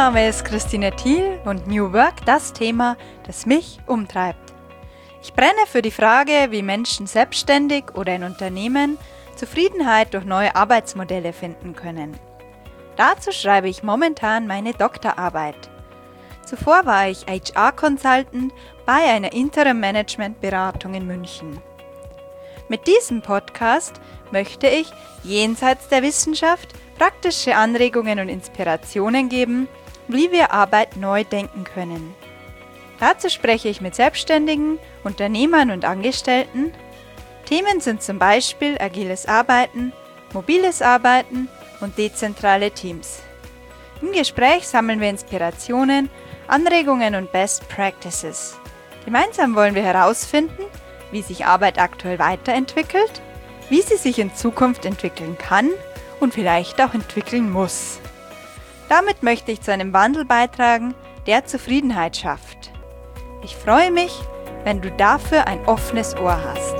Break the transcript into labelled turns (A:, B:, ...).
A: Name ist Christine Thiel und New Work das Thema, das mich umtreibt. Ich brenne für die Frage, wie Menschen selbstständig oder in Unternehmen Zufriedenheit durch neue Arbeitsmodelle finden können. Dazu schreibe ich momentan meine Doktorarbeit. Zuvor war ich HR-Consultant bei einer Interim-Management-Beratung in München. Mit diesem Podcast möchte ich jenseits der Wissenschaft praktische Anregungen und Inspirationen geben, wie wir Arbeit neu denken können. Dazu spreche ich mit Selbstständigen, Unternehmern und Angestellten. Themen sind zum Beispiel agiles Arbeiten, mobiles Arbeiten und dezentrale Teams. Im Gespräch sammeln wir Inspirationen, Anregungen und Best Practices. Gemeinsam wollen wir herausfinden, wie sich Arbeit aktuell weiterentwickelt, wie sie sich in Zukunft entwickeln kann und vielleicht auch entwickeln muss. Damit möchte ich zu einem Wandel beitragen, der Zufriedenheit schafft. Ich freue mich, wenn du dafür ein offenes Ohr hast.